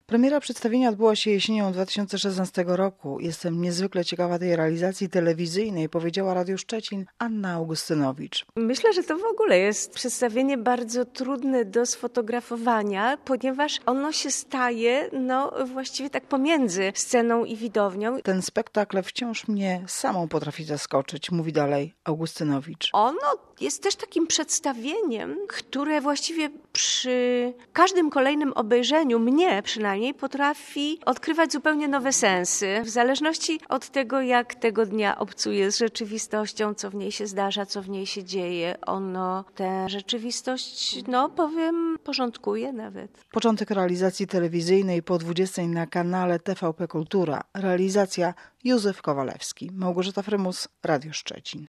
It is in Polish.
Premiera przedstawienia odbyła się jesienią 2016 roku. Jestem niezwykle ciekawa tej realizacji telewizyjnej, powiedziała Radio Szczecin Anna Augustynowicz. Myślę, że to w ogóle jest przedstawienie bardzo trudne do sfotografowania, ponieważ ono się staje właściwie tak pomiędzy sceną i widownią. Ten spektakl wciąż mnie samą potrafi zaskoczyć, mówi dalej Augustynowicz. Ono jest też takim przedstawieniem, które właściwie przy każdym kolejnym obejrzeniu, mnie przynajmniej, potrafi odkrywać zupełnie nowe sensy. W zależności od tego, jak tego dnia obcuje z rzeczywistością, co w niej się zdarza, co w niej się dzieje, ono tę rzeczywistość, porządkuje nawet. Początek realizacji telewizyjnej po 20 na kanale TVP Kultura. Realizacja Józef Kowalewski. Małgorzata Frymus, Radio Szczecin.